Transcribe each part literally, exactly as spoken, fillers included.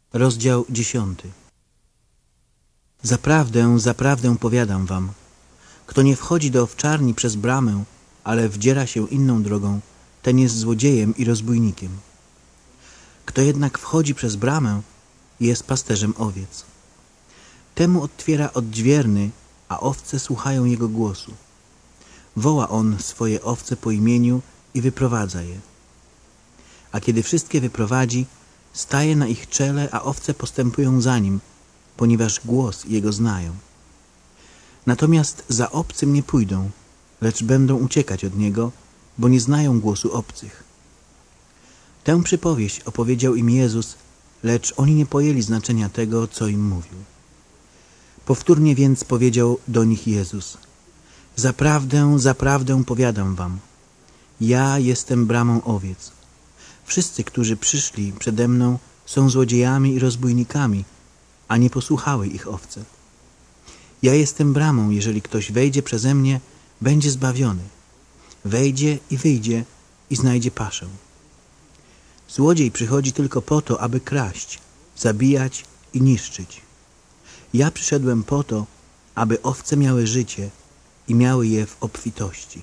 Rozdział dziesiąty. Zaprawdę, zaprawdę powiadam wam, kto nie wchodzi do owczarni przez bramę, ale wdziera się inną drogą, ten jest złodziejem i rozbójnikiem. Kto jednak wchodzi przez bramę, jest pasterzem owiec. Temu otwiera odźwierny, a owce słuchają jego głosu. Woła on swoje owce po imieniu i wyprowadza je. A kiedy wszystkie wyprowadzi, staje na ich czele, a owce postępują za nim, ponieważ głos jego znają. Natomiast za obcym nie pójdą, lecz będą uciekać od niego, bo nie znają głosu obcych. Tę przypowieść opowiedział im Jezus, lecz oni nie pojęli znaczenia tego, co im mówił. Powtórnie więc powiedział do nich Jezus: Zaprawdę, zaprawdę powiadam wam, ja jestem bramą owiec. Wszyscy, którzy przyszli przede mną, są złodziejami i rozbójnikami, a nie posłuchały ich owce. Ja jestem bramą, jeżeli ktoś wejdzie przeze mnie, będzie zbawiony. Wejdzie i wyjdzie i znajdzie paszę. Złodziej przychodzi tylko po to, aby kraść, zabijać i niszczyć. Ja przyszedłem po to, aby owce miały życie i miały je w obfitości.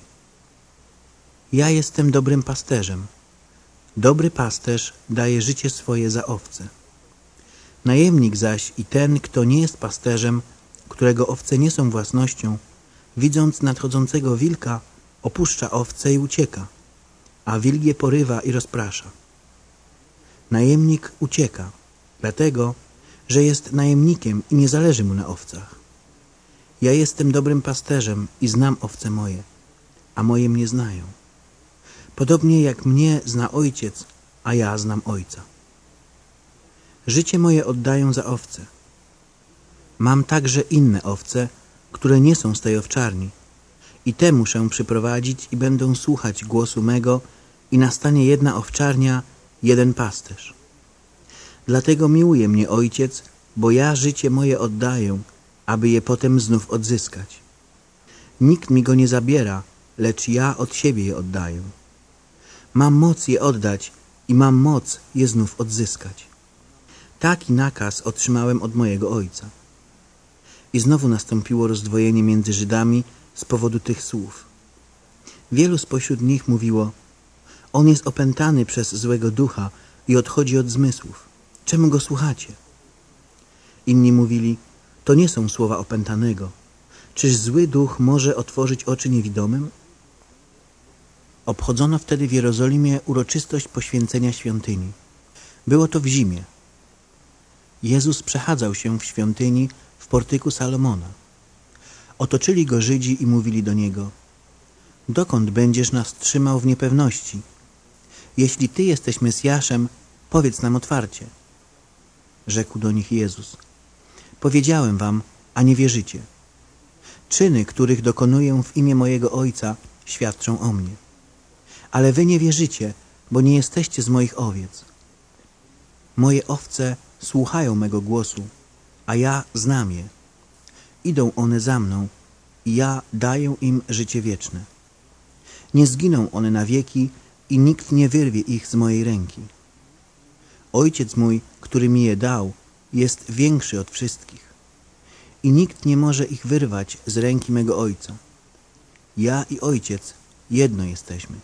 Ja jestem dobrym pasterzem. Dobry pasterz daje życie swoje za owce. Najemnik zaś i ten, kto nie jest pasterzem, którego owce nie są własnością, widząc nadchodzącego wilka, opuszcza owce i ucieka, a wilk je porywa i rozprasza. Najemnik ucieka, dlatego, że jest najemnikiem i nie zależy mu na owcach. Ja jestem dobrym pasterzem i znam owce moje, a moje mnie znają. Podobnie jak mnie zna Ojciec, a ja znam Ojca. Życie moje oddaję za owce. Mam także inne owce, które nie są z tej owczarni, i te muszę przyprowadzić i będą słuchać głosu mego, i nastanie jedna owczarnia, jeden pasterz. Dlatego miłuje mnie Ojciec, bo ja życie moje oddaję, aby je potem znów odzyskać. Nikt mi go nie zabiera, lecz ja od siebie je oddaję. Mam moc je oddać i mam moc je znów odzyskać. Taki nakaz otrzymałem od mojego Ojca. I znowu nastąpiło rozdwojenie między Żydami z powodu tych słów. Wielu spośród nich mówiło: On jest opętany przez złego ducha i odchodzi od zmysłów. Czemu go słuchacie? Inni mówili: To nie są słowa opętanego. Czyż zły duch może otworzyć oczy niewidomym? Obchodzono wtedy w Jerozolimie uroczystość poświęcenia świątyni. Było to w zimie. Jezus przechadzał się w świątyni w portyku Salomona. Otoczyli go Żydzi i mówili do niego: Dokąd będziesz nas trzymał w niepewności? Jeśli Ty jesteś Mesjaszem, powiedz nam otwarcie. Rzekł do nich Jezus: Powiedziałem wam, a nie wierzycie. Czyny, których dokonuję w imię mojego Ojca, świadczą o mnie. Ale wy nie wierzycie, bo nie jesteście z moich owiec. Moje owce słuchają mego głosu, a ja znam je. Idą one za mną i ja daję im życie wieczne. Nie zginą one na wieki i nikt nie wyrwie ich z mojej ręki. Ojciec mój, który mi je dał, jest większy od wszystkich i nikt nie może ich wyrwać z ręki mego Ojca. Ja i Ojciec jedno jesteśmy.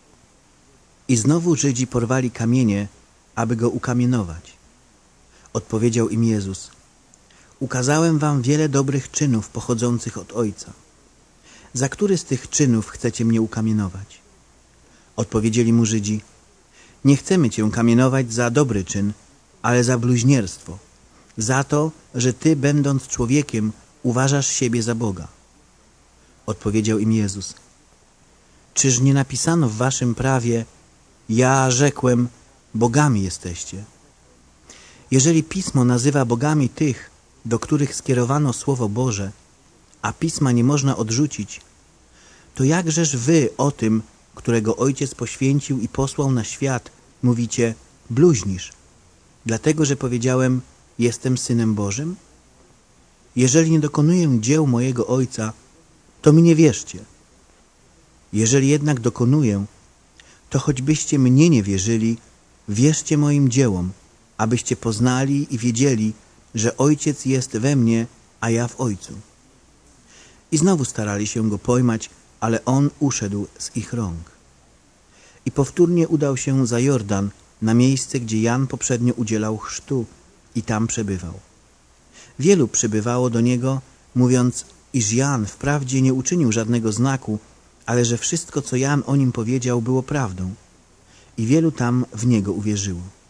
I znowu Żydzi porwali kamienie, aby go ukamienować. Odpowiedział im Jezus: Ukazałem wam wiele dobrych czynów pochodzących od Ojca. Za który z tych czynów chcecie mnie ukamienować? Odpowiedzieli mu Żydzi: Nie chcemy cię kamienować za dobry czyn, ale za bluźnierstwo, za to, że ty, będąc człowiekiem, uważasz siebie za Boga. Odpowiedział im Jezus: Czyż nie napisano w waszym prawie: Ja rzekłem, bogami jesteście? Jeżeli Pismo nazywa bogami tych, do których skierowano Słowo Boże, a Pisma nie można odrzucić, to jakżeż wy o tym, którego Ojciec poświęcił i posłał na świat, mówicie: bluźnisz, dlatego że powiedziałem: jestem Synem Bożym? Jeżeli nie dokonuję dzieł mojego Ojca, to mi nie wierzcie. Jeżeli jednak dokonuję, to choćbyście mnie nie wierzyli, wierzcie moim dziełom, abyście poznali i wiedzieli, że Ojciec jest we mnie, a ja w Ojcu. I znowu starali się go pojmać, ale on uszedł z ich rąk. I powtórnie udał się za Jordan, na miejsce, gdzie Jan poprzednio udzielał chrztu i tam przebywał. Wielu przybywało do niego, mówiąc, iż Jan wprawdzie nie uczynił żadnego znaku, ale że wszystko, co Jan o nim powiedział, było prawdą. I wielu tam w niego uwierzyło.